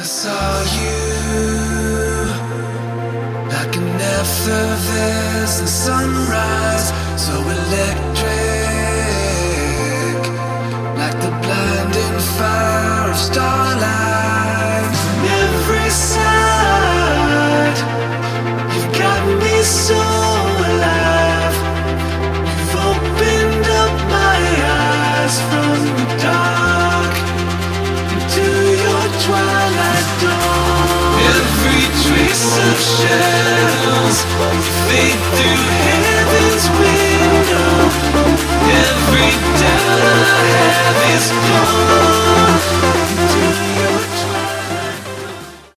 saw you like an effervescent sunrise, so electric, like the blinding fire of starlight. From every side, you've got me so alive. You've opened up my eyes from the dark into your twilight dawn. Every trace of shadows fade through heaven's window. Every doubt I have is gone.